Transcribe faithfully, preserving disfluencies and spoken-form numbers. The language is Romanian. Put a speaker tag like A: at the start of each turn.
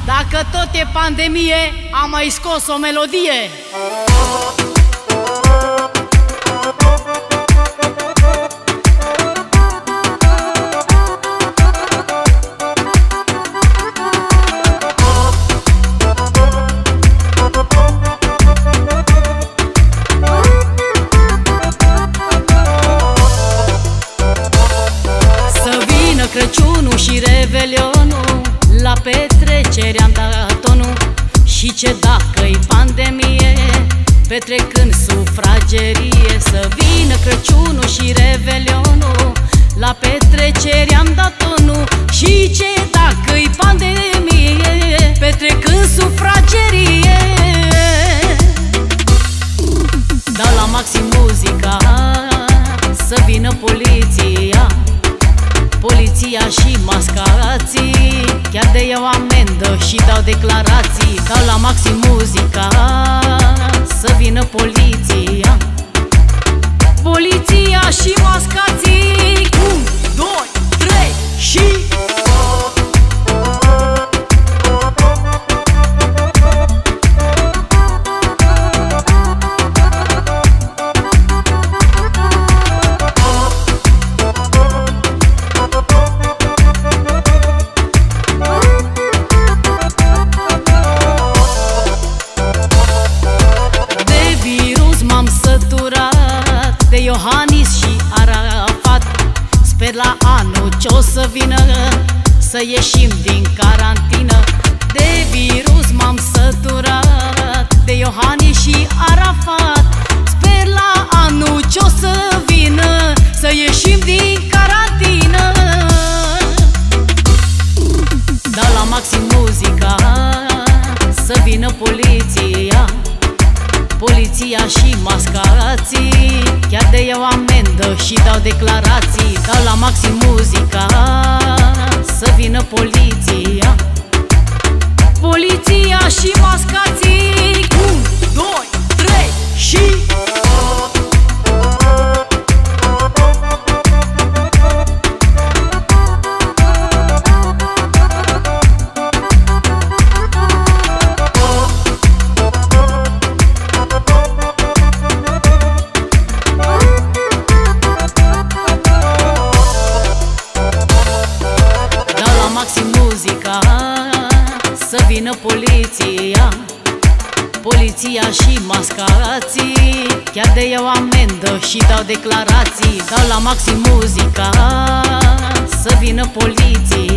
A: Dacă tot e pandemie, am mai scos o melodie. Crăciunul și Revelionul, la petrecere am dat tonul. Și ce dacă-i pandemie, petrecând sufragerie. Să vină Crăciunul și Revelionul, la petrecere am dat tonul. Și ce dacă-i pandemie, petrecând sufragerie. Dau la maxim muzica, să vină poliția. Poliția și mascarații, chiar de eu amendă și dau declarații. Dau la maxim muzica, să vină poliția. Poliția și mascații. Unu, doi, trei și... De Iohannis și Arafat, sper la anul ce-o să vină să ieșim din carantină. De virus m-am săturat, de Iohannis și Arafat, sper la anul ce-o să vină să ieșim din carantină. Dau la maxim muzica, să vină poliția. Poliția și mascarații, chiar de eu amendă și dau declarații. Dau la maxim muzica, să vină poliția. Poliția și mascații. Unu, doi, trei și... maxim muzica, să vină poliția. Poliția și mascarații, chiar de eu amendă și dau declarații. Dau la maxim muzica, să vină poliția.